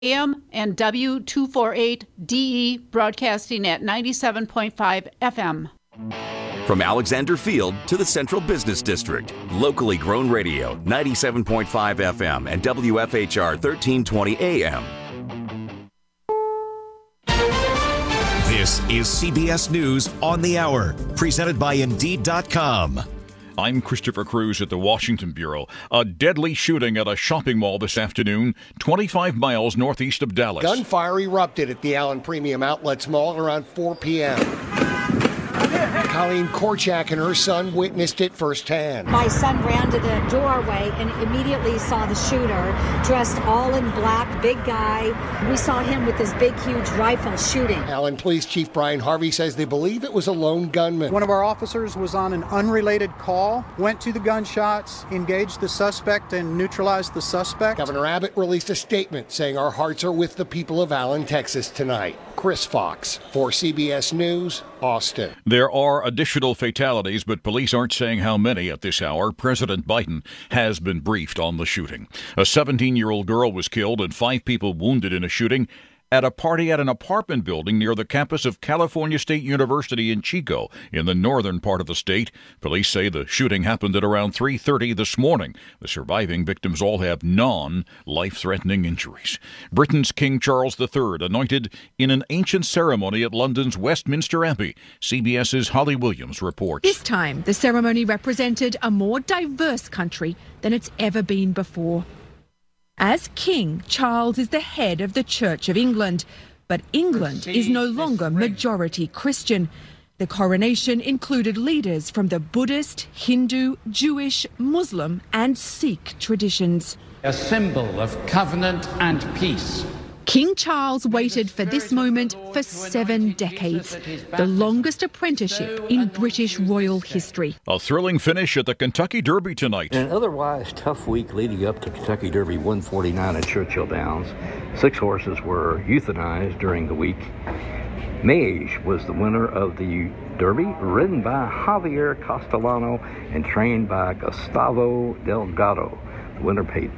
AM and W248DE broadcasting at 97.5 FM. From Alexander Field to the Central Business District, locally grown radio, 97.5 FM and WFHR 1320 AM. This is CBS News on the Hour, presented by Indeed.com. I'm Christopher Cruz at the Washington Bureau. A deadly shooting at a shopping mall this afternoon, 25 miles northeast of Dallas. Gunfire erupted at the Allen Premium Outlets Mall around 4 p.m. Colleen Korchak and her son witnessed it firsthand. My son ran to the doorway and immediately saw the shooter, dressed all in black, big guy. We saw him with this big, huge rifle shooting. Allen Police Chief Brian Harvey says they believe it was a lone gunman. One of our officers was on an unrelated call, went to the gunshots, engaged the suspect, and neutralized the suspect. Governor Abbott released a statement saying our hearts are with the people of Allen, Texas tonight. Chris Fox for CBS News, Austin. There are additional fatalities, but police aren't saying how many at this hour. President Biden has been briefed on the shooting. A 17-year-old girl was killed and 5 people wounded in a shooting at a party at an apartment building near the campus of California State University in Chico, in the northern part of the state. Police say the shooting happened at around 3:30 this morning. The surviving victims all have non-life-threatening injuries. Britain's King Charles III anointed in an ancient ceremony at London's Westminster Abbey. CBS's Holly Williams reports. This time, the ceremony represented a more diverse country than it's ever been before. As king, Charles is the head of the Church of England, but England is no longer majority Christian. The coronation included leaders from the Buddhist, Hindu, Jewish, Muslim and Sikh traditions. A symbol of covenant and peace. King Charles waited for this moment for 7 decades, the longest apprenticeship in British royal history. A thrilling finish at the Kentucky Derby tonight. In an otherwise tough week leading up to Kentucky Derby 149 at Churchill Downs, 6 horses were euthanized during the week. Mage was the winner of the Derby, ridden by Javier Castellano and trained by Gustavo Delgado. The winner paid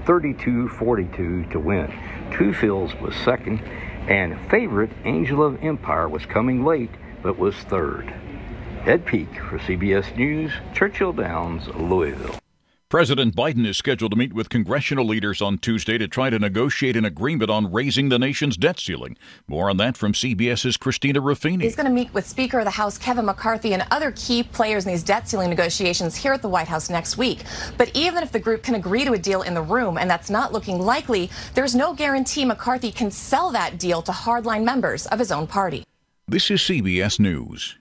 $32.42 to win. Two Fields was second, and favorite Angel of Empire was coming late, but was third. Ed Peak for CBS News, Churchill Downs, Louisville. President Biden is scheduled to meet with congressional leaders on Tuesday to try to negotiate an agreement on raising the nation's debt ceiling. More on that from CBS's Christina Ruffini. He's going to meet with Speaker of the House Kevin McCarthy and other key players in these debt ceiling negotiations here at the White House next week. But even if the group can agree to a deal in the room, and that's not looking likely, there's no guarantee McCarthy can sell that deal to hardline members of his own party. This is CBS News.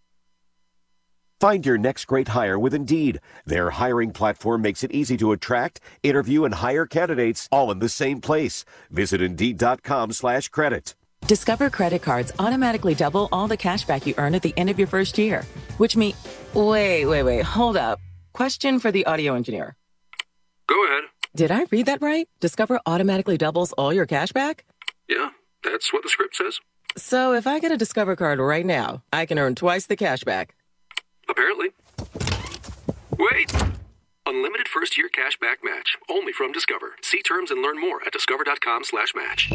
Find your next great hire with Indeed. Their hiring platform makes it easy to attract, interview, and hire candidates all in the same place. Visit Indeed.com/credit. Discover credit cards automatically double all the cash back you earn at the end of your first year, which means... Wait, hold up. Question for the audio engineer. Go ahead. Did I read that right? Discover automatically doubles all your cash back? Yeah, that's what the script says. So if I get a Discover card right now, I can earn twice the cash back. Apparently. Wait! Unlimited first-year cash back match. Only from Discover. See terms and learn more at discover.com/match.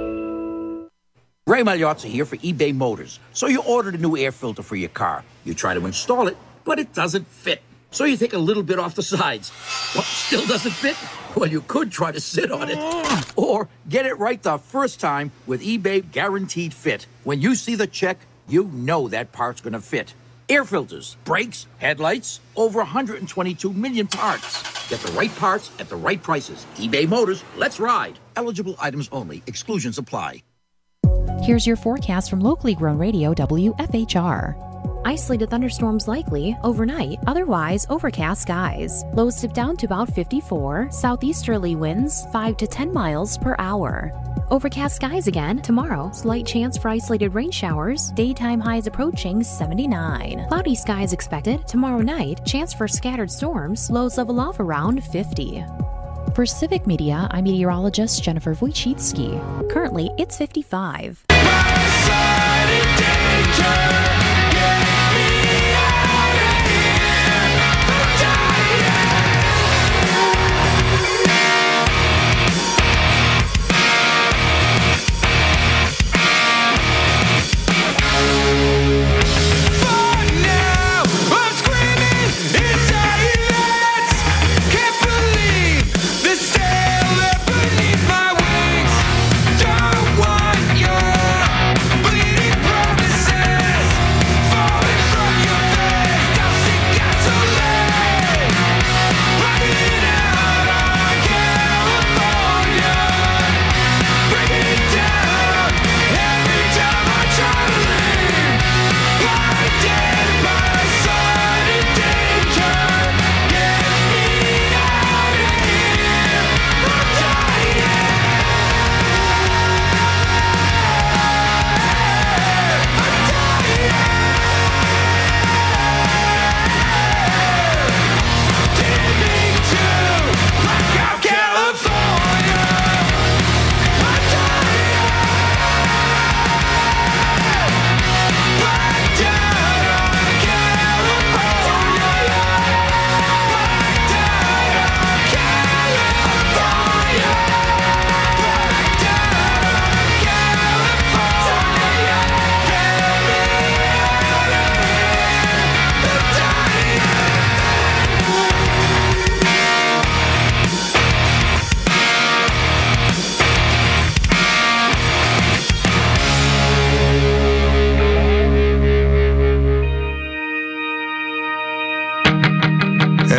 Ray Magliozzi here for eBay Motors. So you ordered a new air filter for your car. You try to install it, but it doesn't fit. So you take a little bit off the sides. What, still doesn't fit? Well, you could try to sit on it. Or get it right the first time with eBay Guaranteed Fit. When you see the check, you know that part's going to fit. Air filters, brakes, headlights, over 122 million parts. Get the right parts at the right prices. eBay Motors, let's ride. Eligible items only. Exclusions apply. Here's your forecast from locally grown radio WFHR. Isolated thunderstorms likely overnight, otherwise overcast skies. Lows dip down to about 54, southeasterly winds 5 to 10 miles per hour. Overcast skies again tomorrow, slight chance for isolated rain showers, daytime highs approaching 79. Cloudy skies expected tomorrow night, chance for scattered storms, lows level off around 50. For Civic Media, I'm meteorologist Jennifer Wojcicki. Currently, it's 55.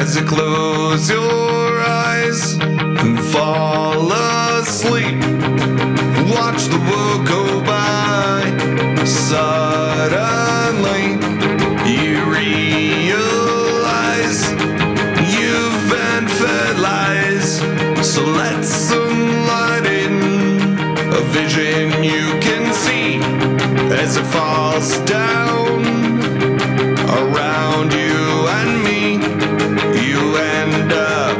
as you close your eyes and fall asleep. Watch the world go by. Suddenly you realize you've been fed lies. So let some light in, a vision you can see as it falls down around you and me. You end up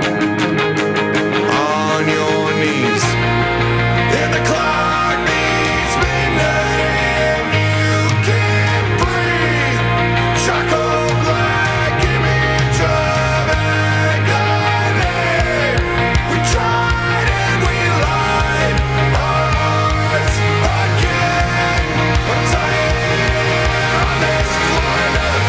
on your knees, and the clock beats midnight and you can't breathe. Charcoal black image of agony. We tried and we lied our hearts again. I'm tired on this floor, another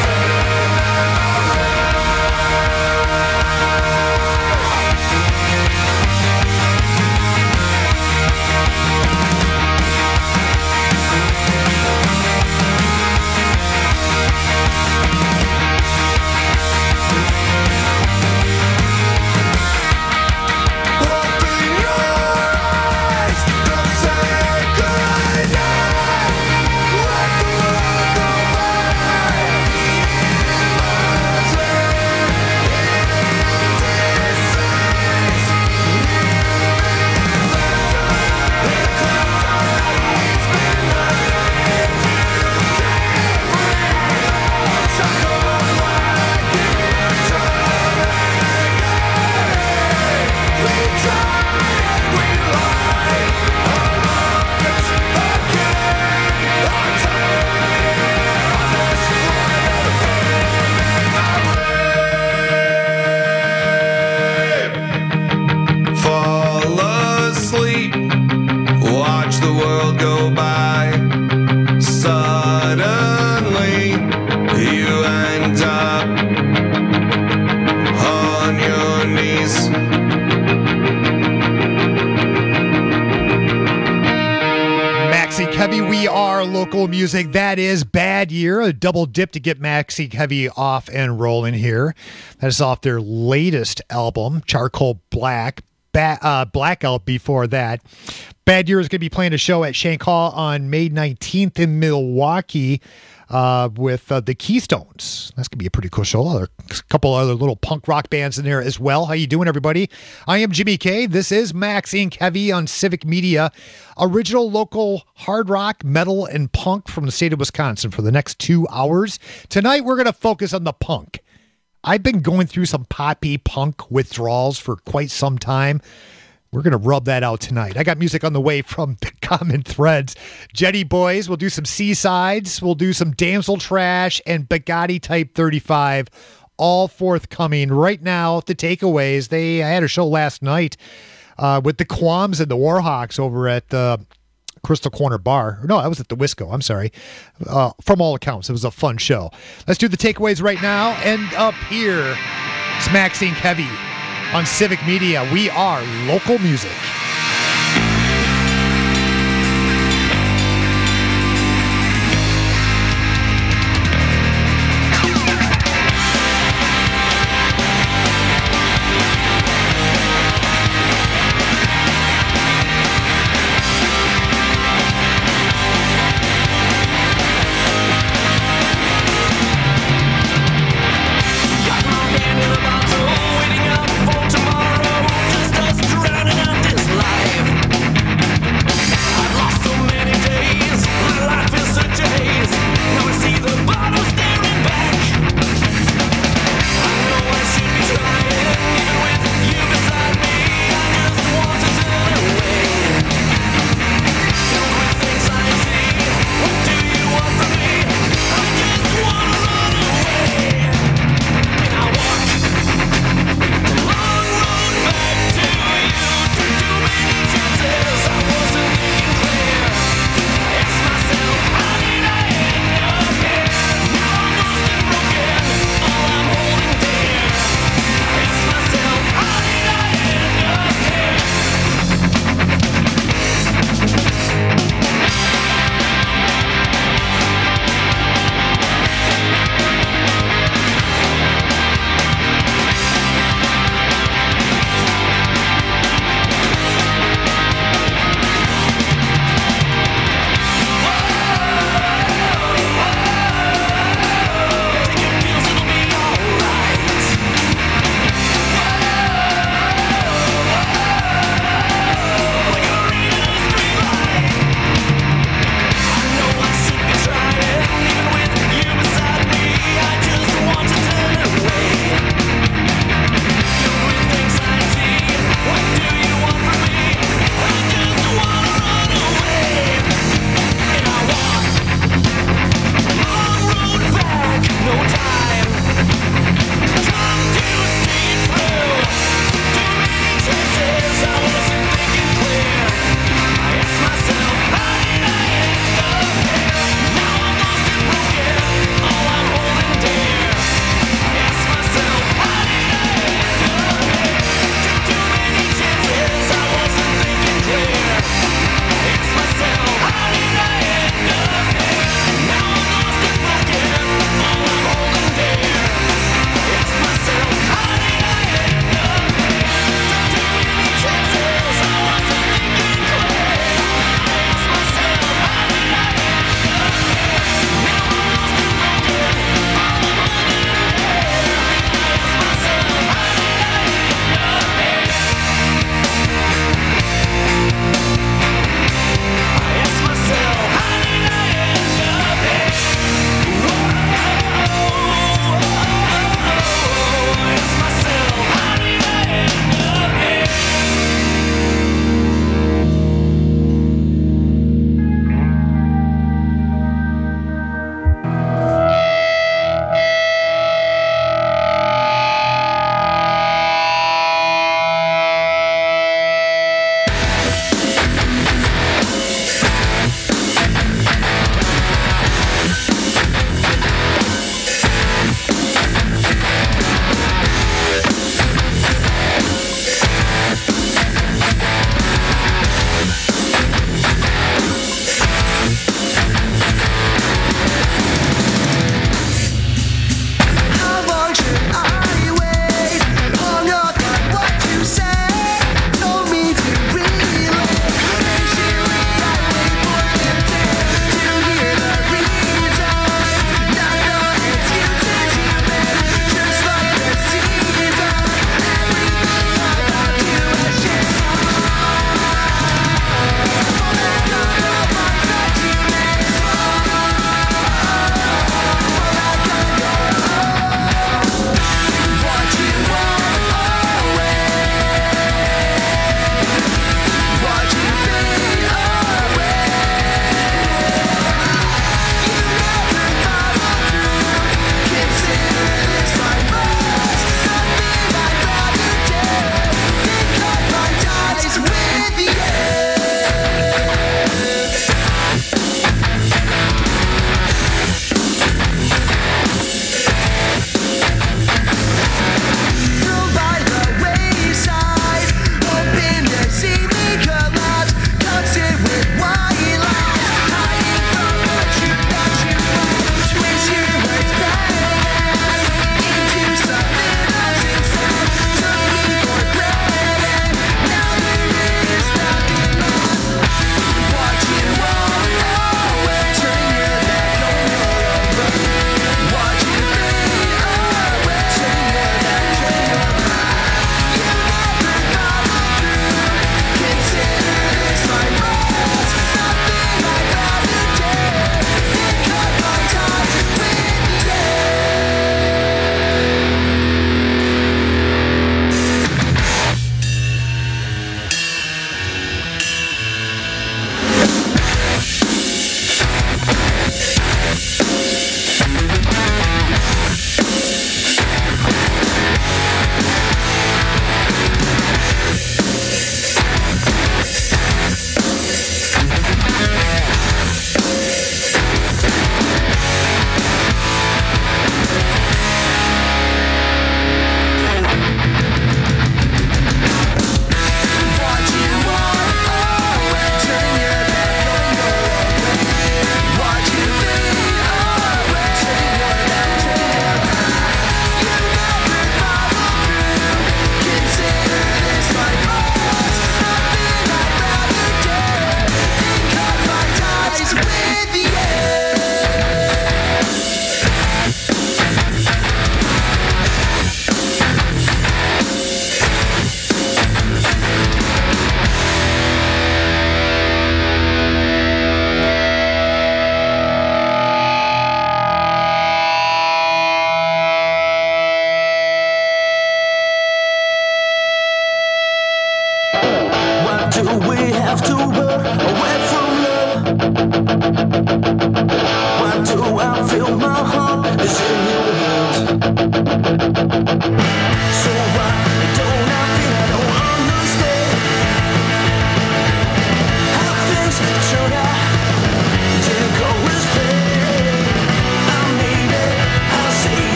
fall asleep. Watch the world go by. Suddenly you end up on your knees. Maxi Heavy, we are local music. That is Bad Year, a double dip to get Maxi Heavy off and rolling here. That is off their latest album, Charcoal Black. Blackout before that. Bad Year is going to be playing a show at Shank Hall on May 19th in Milwaukee with the Keystones. That's going to be a pretty cool show. A couple other little punk rock bands in there as well. How you doing, everybody? I am Jimmy K. This is Max Inc. Heavy on Civic Media. Original local hard rock, metal, and punk from the state of Wisconsin for the next 2 hours. Tonight, we're going to focus on the punk. I've been going through some poppy punk withdrawals for quite some time. We're going to rub that out tonight. I got music on the way from the Common Threads. Jetty Boys, we'll do some C-sides, we'll do some Damsel Trash, and Bugatti Type 35, all forthcoming right now. The takeaways, I had a show last night with the Qualms and the Warhawks over at the Crystal Corner Bar. No, I was at the Wisco. I'm sorry. From all accounts, it was a fun show. Let's do the takeaways right now. And up here, it's Max Inc. Heavy on Civic Media. We are local music. Waiting up for tomorrow, just us drowning out this life.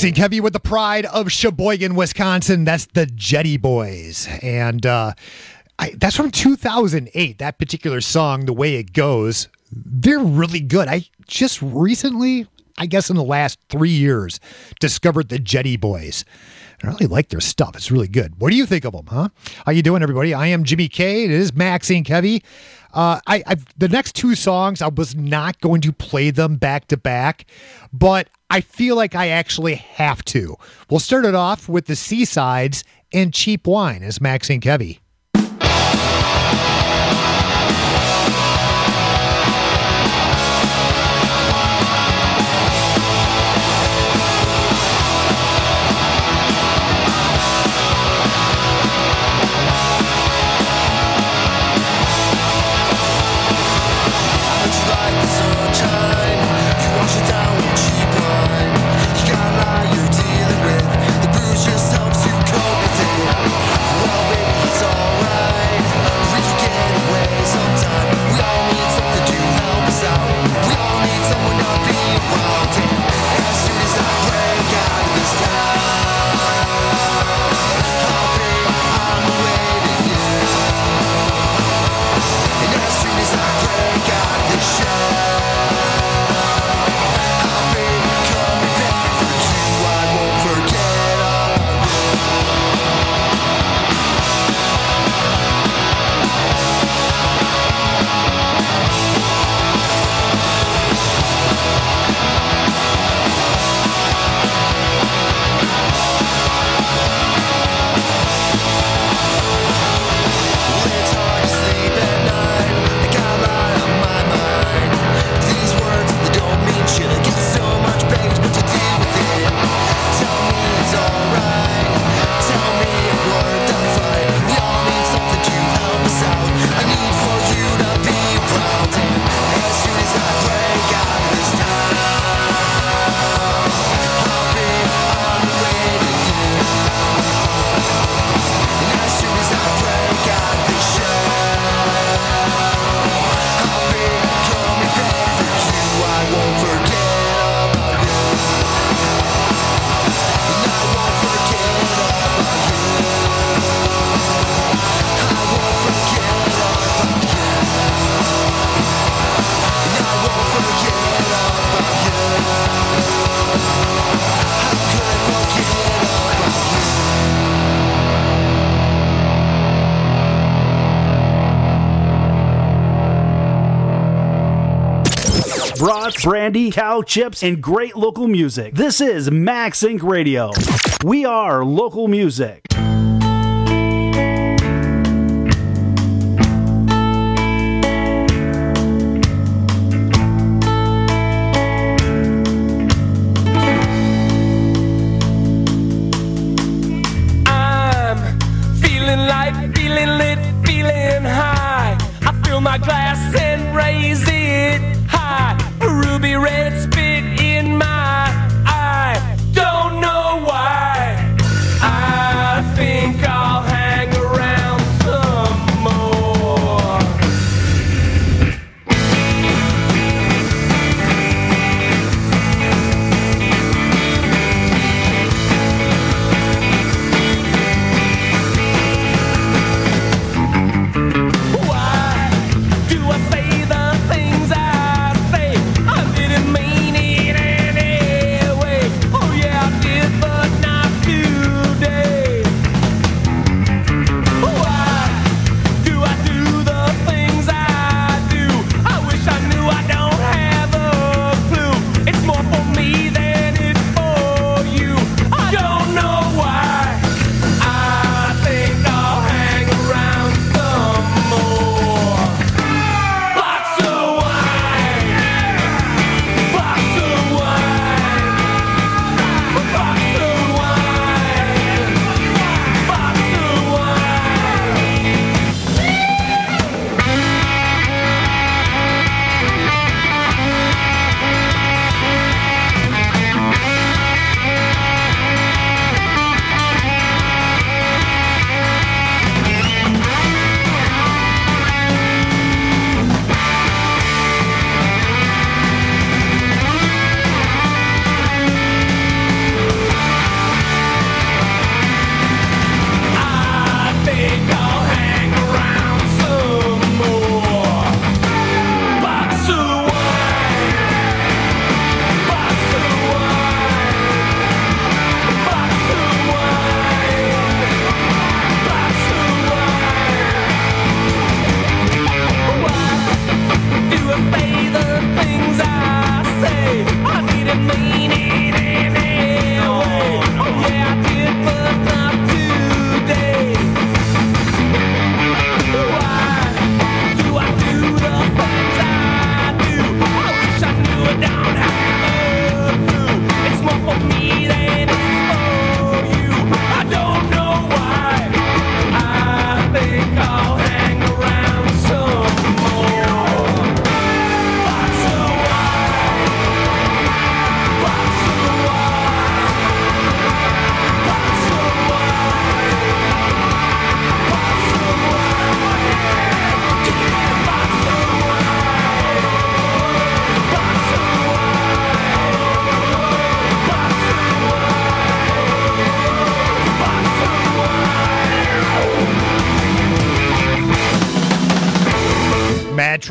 Maxie and Kevy with the pride of Sheboygan, Wisconsin. That's the Jetty Boys. And that's from 2008, that particular song, The Way It Goes. They're really good. I just recently, I guess in the last 3 years, discovered the Jetty Boys. I really like their stuff. It's really good. What do you think of them, huh? How you doing, everybody? I am Jimmy K. It is Maxie and Kevy. The next two songs, I was not going to play them back to back, but I feel like I actually have to. We'll start it off with the Seasides and Cheap Wine as Maxie and Kevy. Brats, brandy, cow chips, and great local music. This is Max Inc. Radio. We are local music. I'm feeling light, feeling lit, feeling high. I fill my glass and raise it high. Ruby red spit in my eye. Don't know why. I think I'll hang around some more. Why do I say the things I say? I didn't mean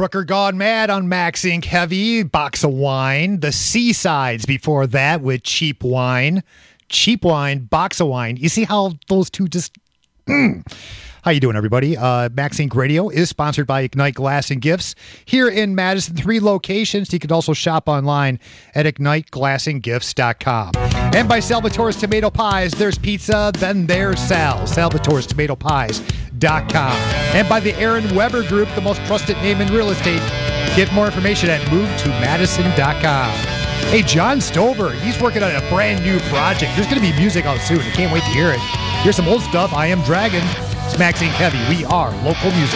Trucker Gone Mad on Max Inc. Heavy, Box of Wine. The Seasides before that with Cheap Wine. Cheap Wine, Box of Wine. You see how those two just... How you doing, everybody? Max Inc. Radio is sponsored by Ignite Glass and Gifts here in Madison. 3 locations. You can also shop online at IgniteGlassandGifts.com. And by Salvatore's Tomato Pies. There's pizza, then there's Sal. Salvatore's Tomato Pies.com. And by the Aaron Weber Group, the most trusted name in real estate. Get more information at MoveToMadison.com. Hey, John Stover, he's working on a brand new project. There's going to be music out soon. I can't wait to hear it. Here's some old stuff. I Am Dragon. It's Max Inc. Heavy. We are local music.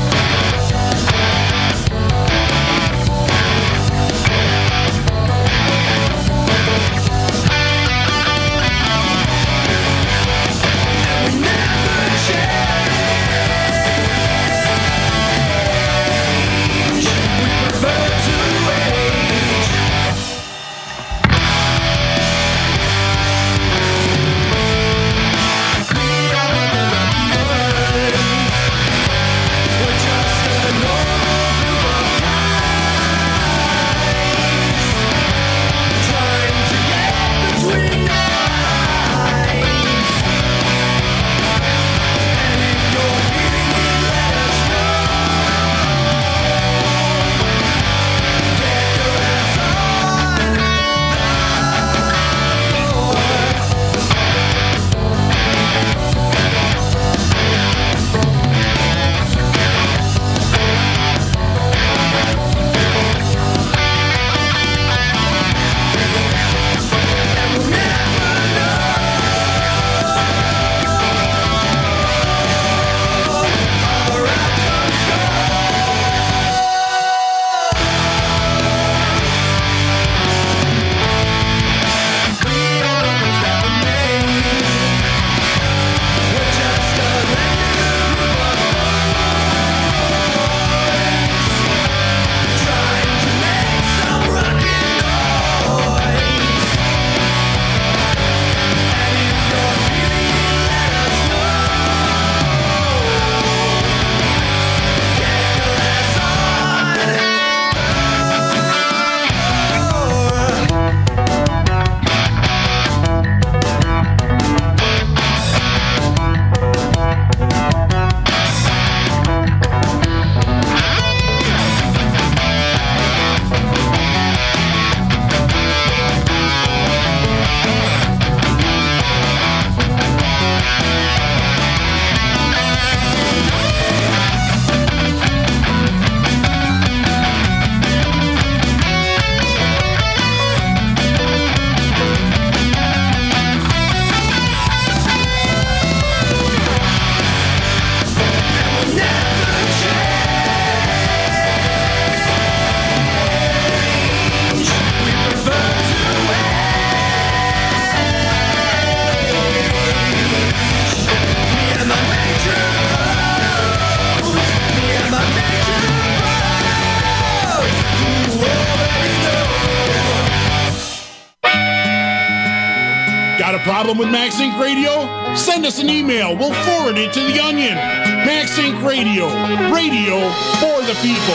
Problem with Max Inc. Radio? Send us an email. We'll forward it to The Onion. Max Inc. Radio. Radio for the people.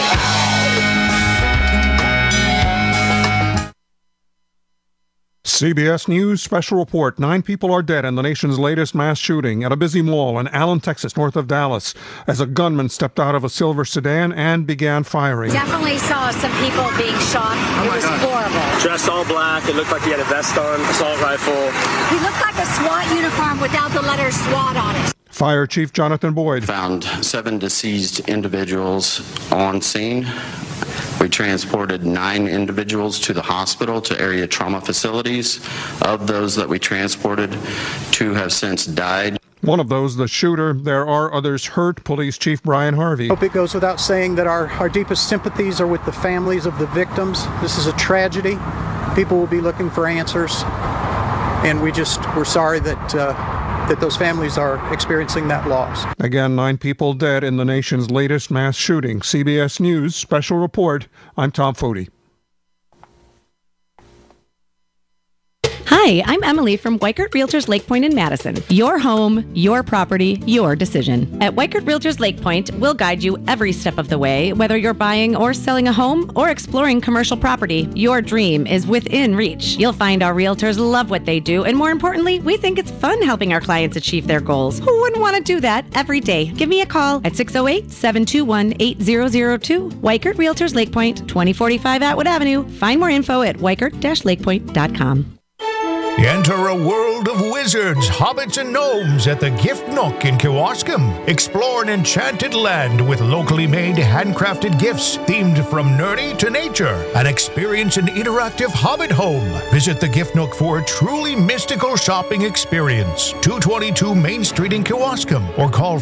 CBS News special report. 9 people are dead in the nation's latest mass shooting at a busy mall in Allen, Texas, north of Dallas, as a gunman stepped out of a silver sedan and began firing. Definitely saw some people being shot. It was horrible. Dressed all black. It looked like he had a vest on, assault rifle. He looked like a SWAT uniform without the letter SWAT on it. Fire Chief Jonathan Boyd found 7 deceased individuals on scene. We transported 9 individuals to the hospital, to area trauma facilities. Of those that we transported, 2 have since died. One of those, the shooter. There are others hurt. Police Chief Brian Harvey. I hope it goes without saying that our deepest sympathies are with the families of the victims. This is a tragedy. People will be looking for answers. And we're sorry that those families are experiencing that loss. Again, 9 people dead in the nation's latest mass shooting. CBS News special report. I'm Tom Foti. Hi, Hi, I'm Emily from Weichert Realtors Lake Point in Madison. Your home, your property, your decision. At Weichert Realtors Lake Point, we'll guide you every step of the way, whether you're buying or selling a home or exploring commercial property. Your dream is within reach. You'll find our realtors love what they do, and more importantly, we think it's fun helping our clients achieve their goals. Who wouldn't want to do that every day? Give me a call at 608-721-8002. Weichert Realtors Lake Point, 2045 Atwood Avenue. Find more info at weichert-lakepoint.com. Enter a world of wizards, hobbits, and gnomes at the Gift Nook in Kewaskum. Explore an enchanted land with locally made, handcrafted gifts themed from nerdy to nature, and experience an interactive hobbit home. Visit the Gift Nook for a truly mystical shopping experience. 222 Main Street in Kewaskum, or call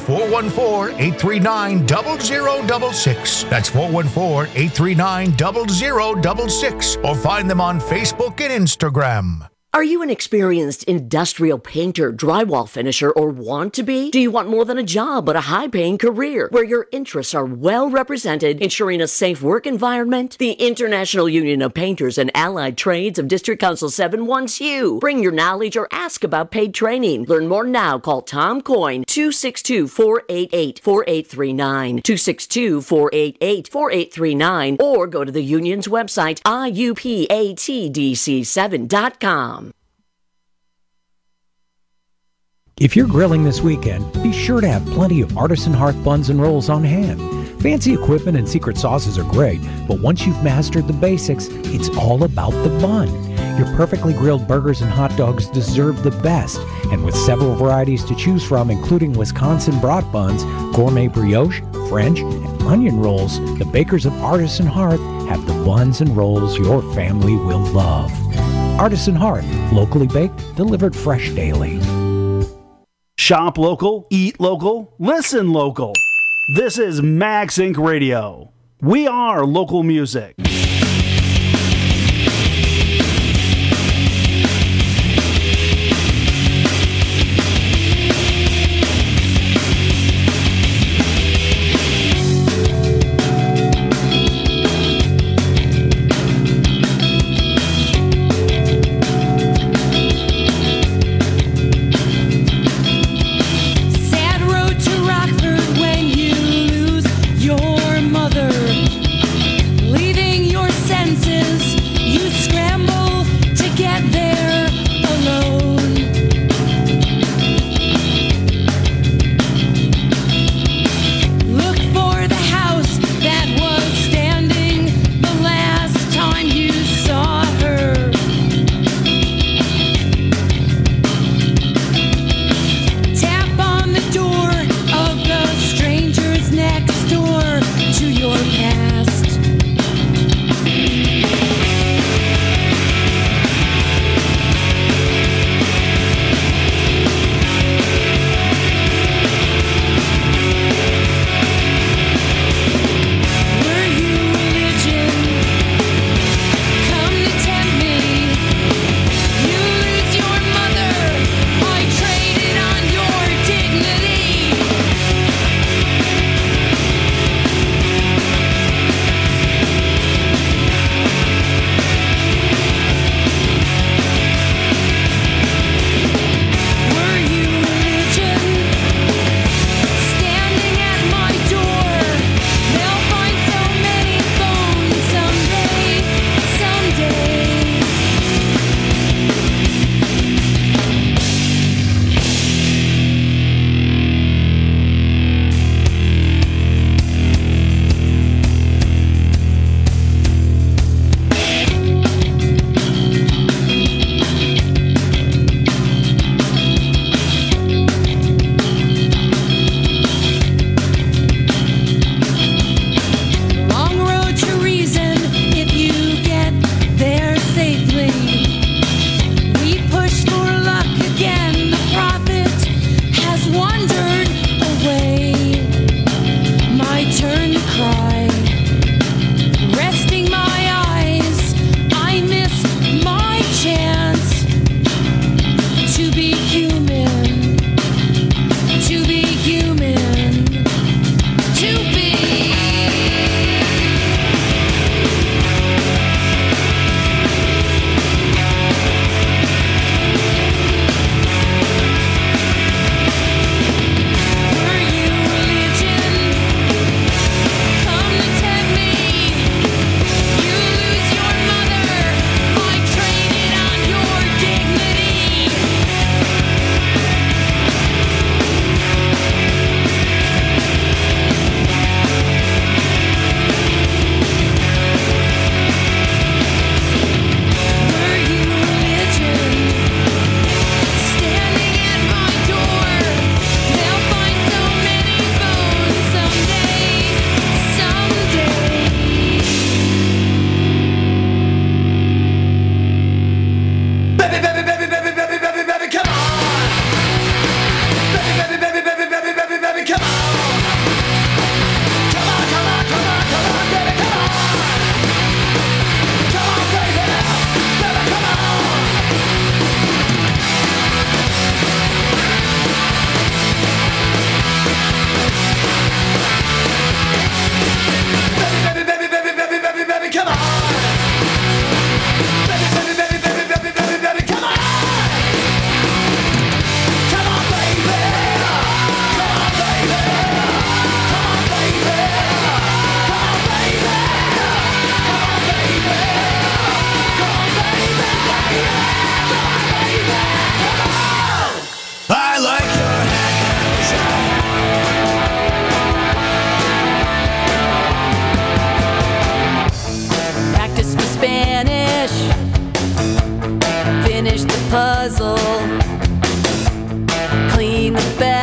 414-839-0066. That's 414-839-0066, or find them on Facebook and Instagram. Are you an experienced industrial painter, drywall finisher, or want to be? Do you want more than a job, but a high-paying career where your interests are well represented, ensuring a safe work environment? The International Union of Painters and Allied Trades of District Council 7 wants you. Bring your knowledge or ask about paid training. Learn more now. Call Tom Coyne, 262-488-4839, 262-488-4839, or go to the union's website, iupatdc7.com. If you're grilling this weekend, be sure to have plenty of Artisan Hearth buns and rolls on hand. Fancy equipment and secret sauces are great, but once you've mastered the basics, it's all about the bun. Your perfectly grilled burgers and hot dogs deserve the best, and with several varieties to choose from, including Wisconsin brat buns, gourmet brioche, French, and onion rolls, the bakers of Artisan Hearth have the buns and rolls your family will love. Artisan Hearth, locally baked, delivered fresh daily. Shop local, eat local, listen local. This is Max Inc. Radio. We are local music. Leaving your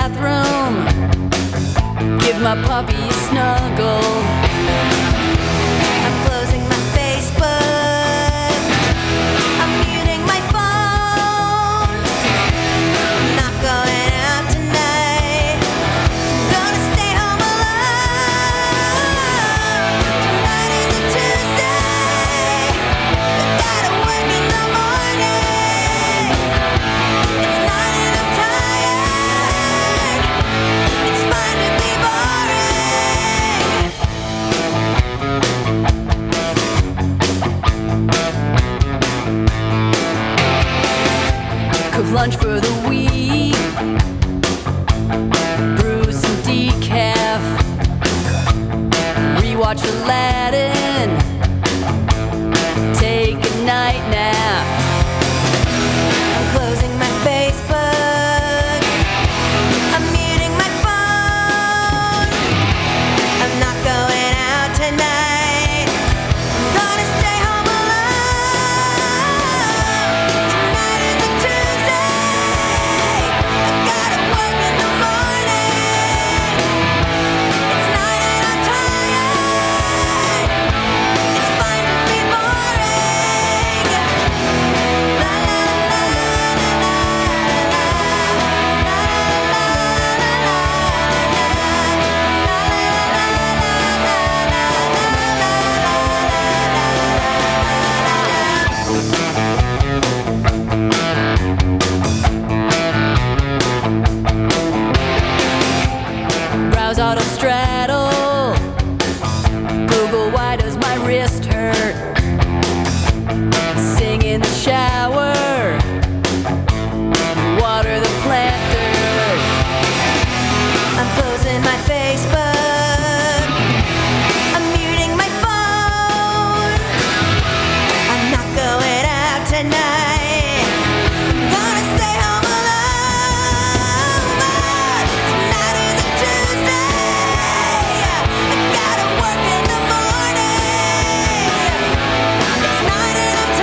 bathroom, give my puppy a snuggle. I'm closing my Facebook, I'm muting my phone. I'm not going out tonight, gonna stay home alone. Tonight is a Tuesday, I gotta work in the morning. It's night and I'm tired, it's fine to be boring. Cook lunch for the week, brew some decaf, rewatch Aladdin, take a night nap. I'm closing my Facebook, I'm muting my phone. I'm not going out tonight, I'm gonna stay home alone. Tonight is a Tuesday, I gotta work in the morning. It's night and I'm tired, it's fine to be boring. La la la la browse Autostraddle, Google why does my wrist hurt, sing in the shower, water the planters. I'm closing my Facebook, I'm muting my phone. I'm not going out tonight, I'm gonna stay home alone. But tonight is a Tuesday, I gotta work in the morning. It's night and I'm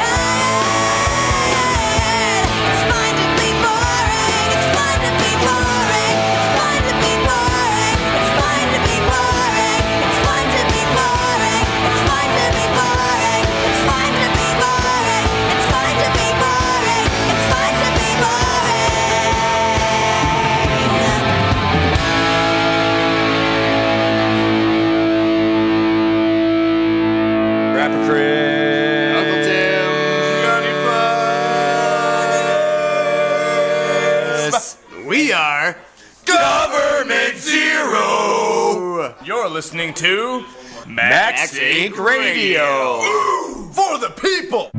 tired, it's fine to be boring. It's fine to be boring, it's fine to be boring. It's fine to be boring, it's fine to be boring. It's fine to be boring, it's fine to be boring. It's fine to be boring, it's fine to be Rapper Chris. Uncle Tim. We are Government Zero. You're listening to Max Inc. Radio. For the people.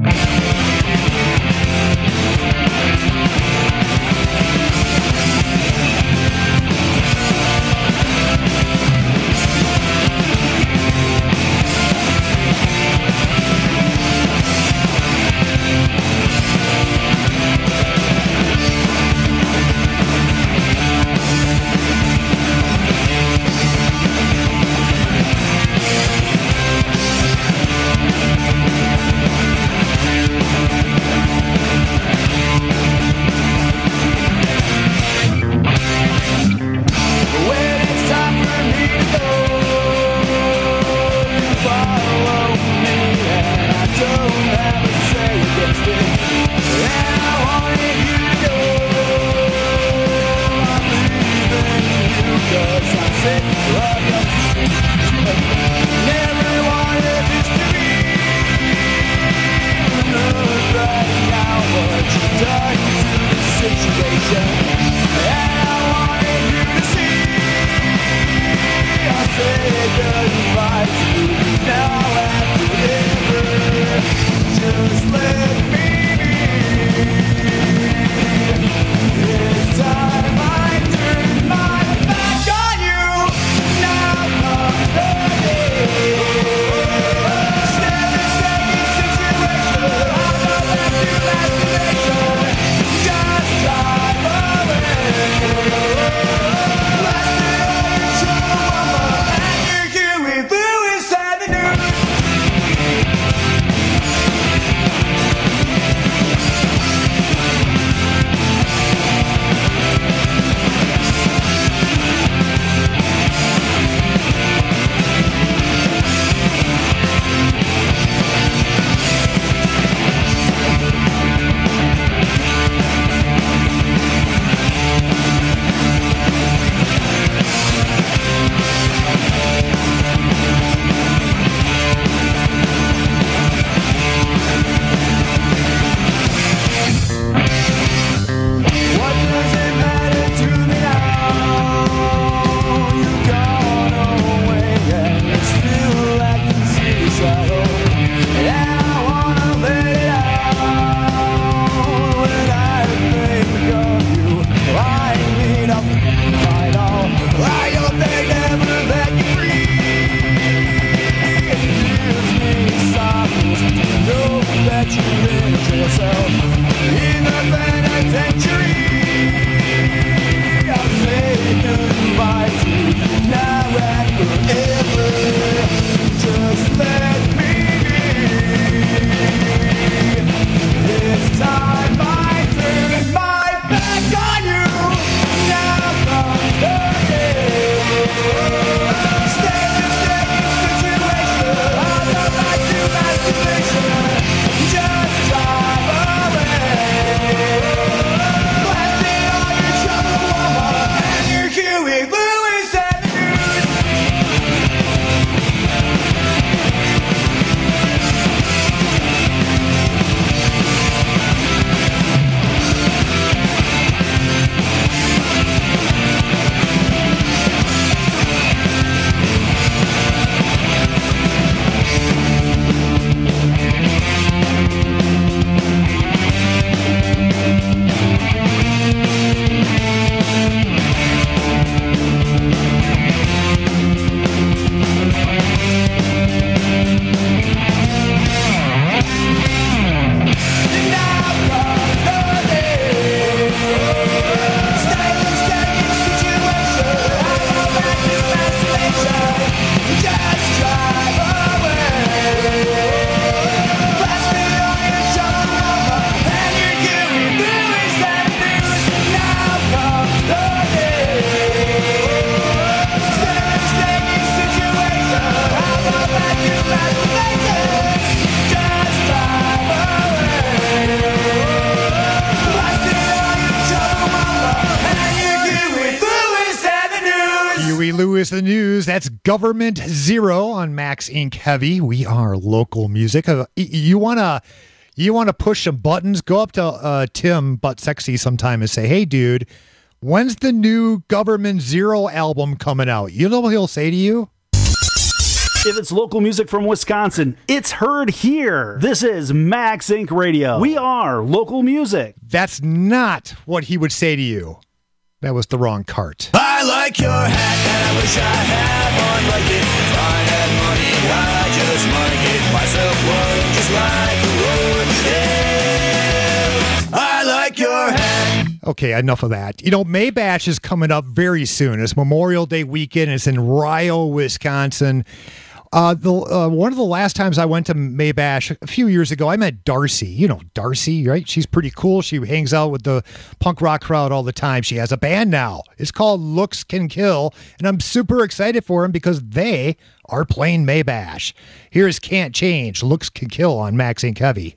Huey Lewis, the news. That's Government Zero on Max Inc. Heavy. We are local music. You wanna push some buttons? Go up to Tim Butt Sexy sometime and say, "Hey, dude, when's the new Government Zero album coming out?" You know what he'll say to you? If it's local music from Wisconsin, it's heard here. This is Max Inc. Radio. We are local music. That's not what he would say to you. That was the wrong cart. I like your hat and I wish I had one like it. If I had money, I just might get myself one just like the road. Yeah. I like your hat. Okay, enough of that. You know, Maybash is coming up very soon. It's Memorial Day weekend. It's in Rio, Wisconsin. One of the last times I went to Maybash a few years ago, I met Darcy. You know Darcy, right? She's pretty cool. She hangs out with the punk rock crowd all the time. She has a band now. It's called Looks Can Kill, and I'm super excited for them because they are playing Maybash. Here's Can't Change, Looks Can Kill on Max Inc. Heavy.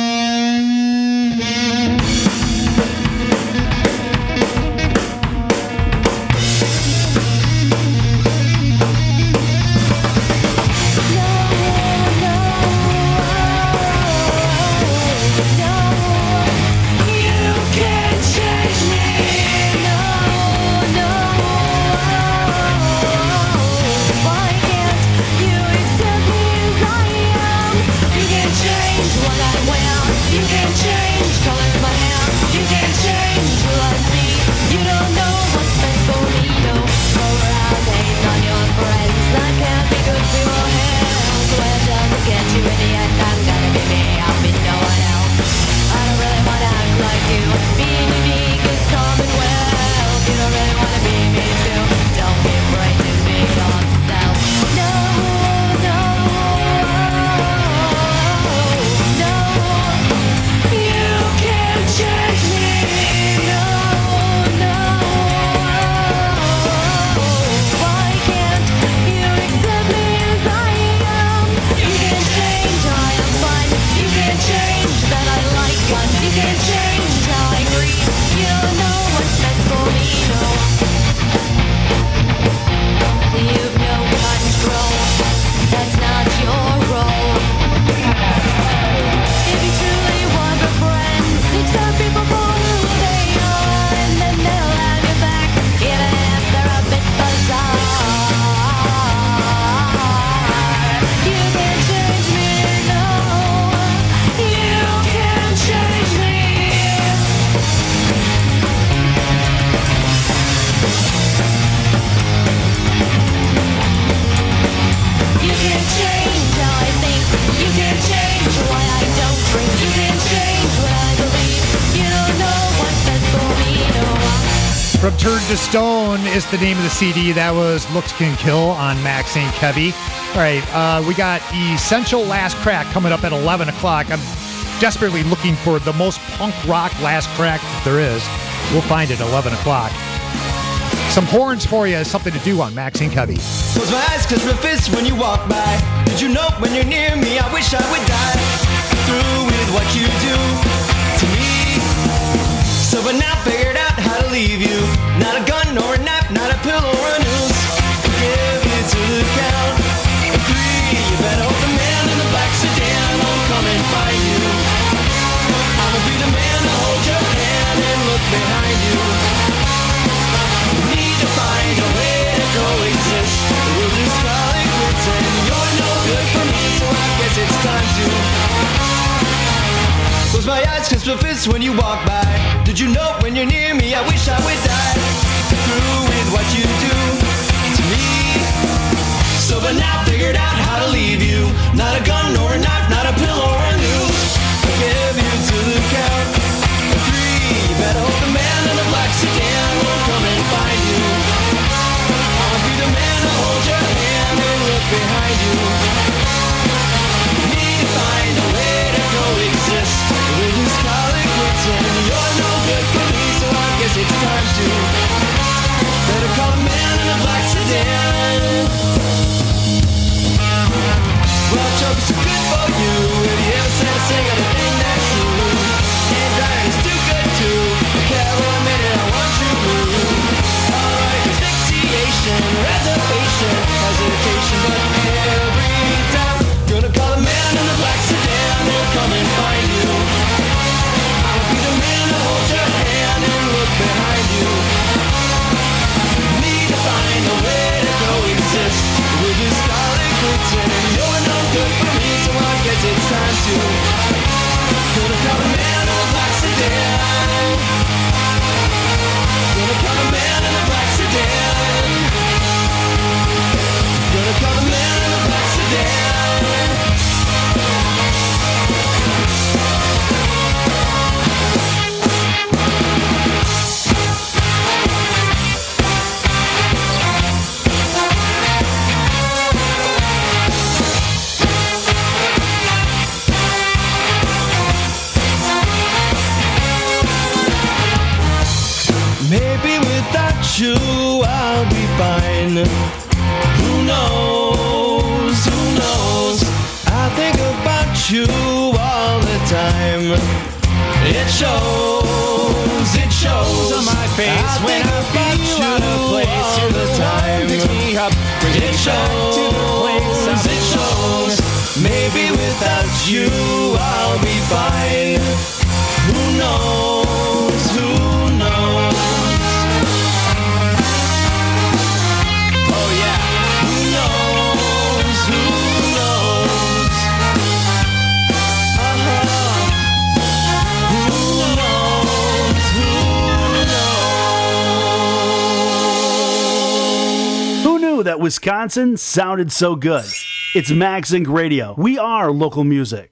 From Turn to Stone is the name of the CD. That was Looks Can Kill on Max Inc. Heavy. All right, we got Essential Last Crack coming up at 11 o'clock. I'm desperately looking for the most punk rock last crack that there is. We'll find it at 11 o'clock. Some horns for you, something to do on Max Inc. Heavy. Close my eyes, cause my fists when you walk by. Did you know when you're near me, I wish I would die. Through with what you do to me. So but now figured out how to leave you. Not a gun or a knife, not a pillow or a noose. Give you to the count of 3. You better hope the man in the black sedan won't come and find you. I'ma be the man to hold your hand and look behind you. Need to find a way to coexist. We'll just call it quits and you're no good for me, so I guess it's time to close my eyes, cause my fists when you walk by. Did you know when you're near me, I wish I would die. Through with what you do to me. So but now figured out how to leave you. Not a gun or a knife, not a pillow or a noose. I'll give you to the count of 3. You better hope the man in the black sedan won't come and find you. I'll be the man to hold your hand and look behind you. Need to find a way to coexist. We'll just call it quits and you're no good for me, so I guess it's time to wait for me, so I guess it's time to gonna call a man in a black sedan. Gonna call a man in a black sedan. Gonna call a man in a black sedan. Maybe without you I'll be fine. Who knows, who knows? I think about you all the time. It shows on my face when I think you out of place all the time. Me up, it shows. Maybe without you I'll be fine. Who knows, who knows? Oh yeah, who knows, who knows? Who knows, who knows? Who knew that Wisconsin sounded so good? It's Max Inc. Radio. We are local music.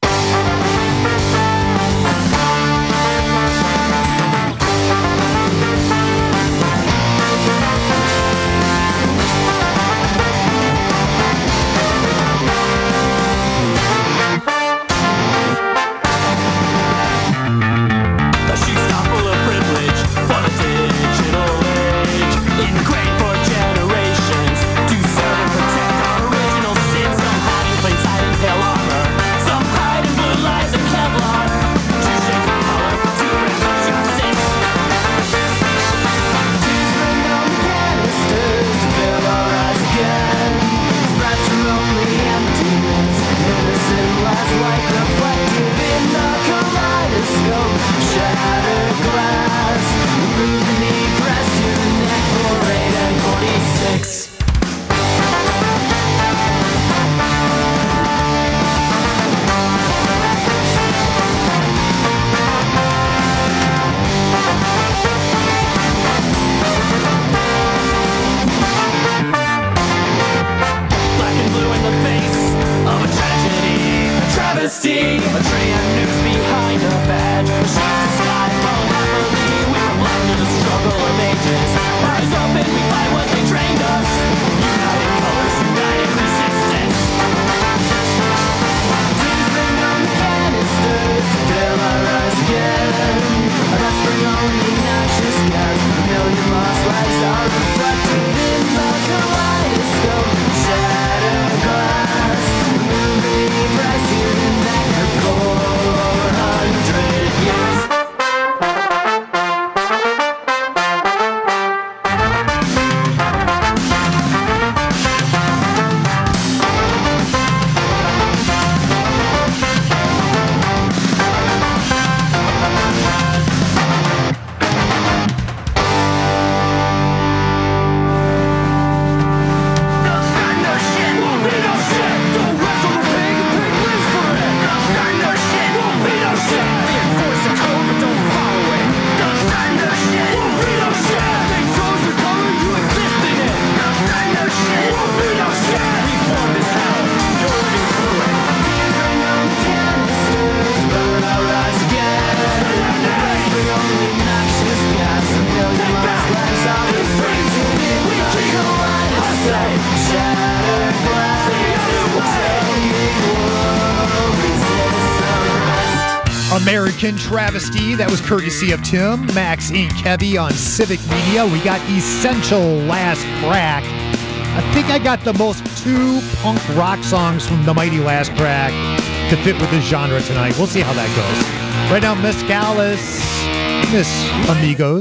American Travesty, that was courtesy of Tim. Max Inc. Heavy on Civic Media. We got Essential Last Crack. I think I got the most two punk rock songs from the mighty Last Crack to fit with this genre tonight. We'll see how that goes. Right now, Miss Gallus, Miss Amigos.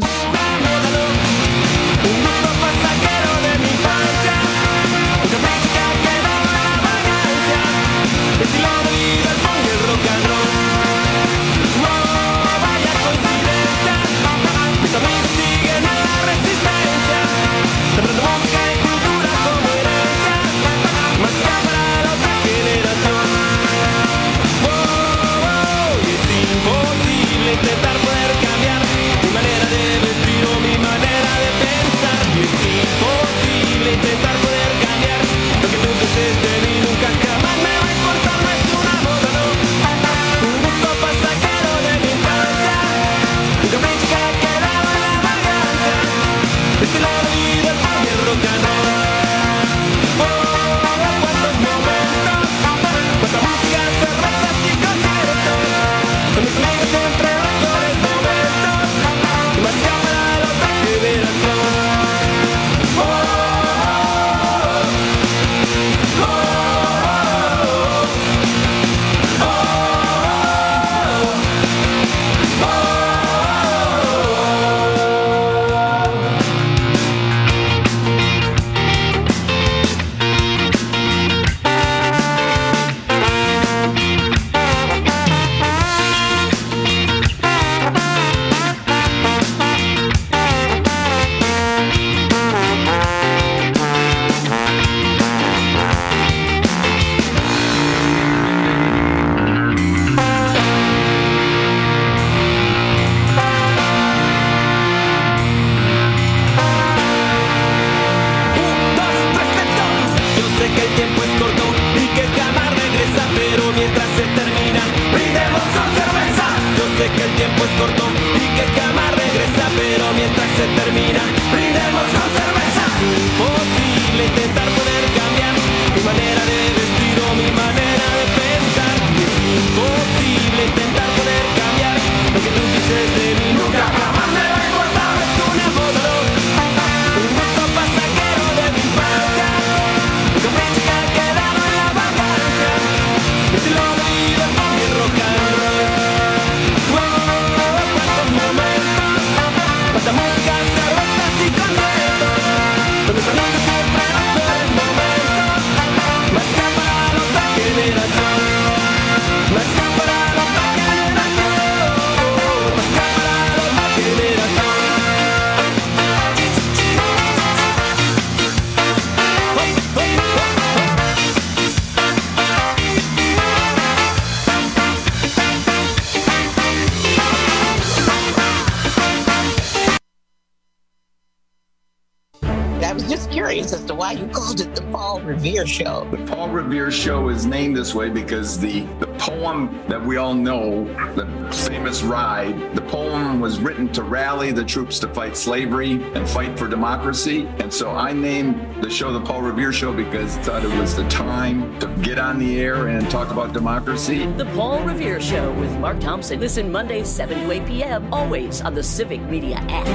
just curious as to why you called it the Paul Revere Show. The Paul Revere Show is named this way because the poem that we all know, the famous Ride, the poem was written to rally the troops to fight slavery and fight for democracy. And so I named the show the Paul Revere Show because I thought it was the time to get on the air and talk about democracy. The Paul Revere Show with Mark Thompson. Listen Mondays 7 to 8 p.m. always on the Civic Media app.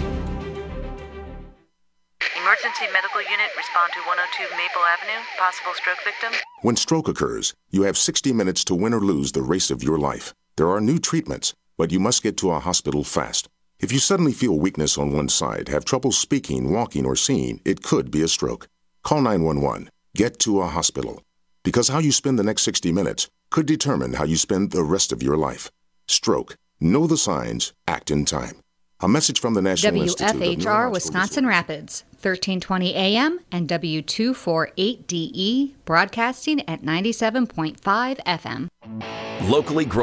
Emergency medical unit, respond to 102 Maple Avenue. Possible stroke victim. When stroke occurs, you have 60 minutes to win or lose the race of your life. There are new treatments, but you must get to a hospital fast. If you suddenly feel weakness on one side, have trouble speaking, walking, or seeing, it could be a stroke. Call 911. Get to a hospital. Because how you spend the next 60 minutes could determine how you spend the rest of your life. Stroke. Know the signs. Act in time. A message from the National Institute of WFHR Neurological Wisconsin Rapids, 1320 AM and W248DE, broadcasting at 97.5 FM. Locally grown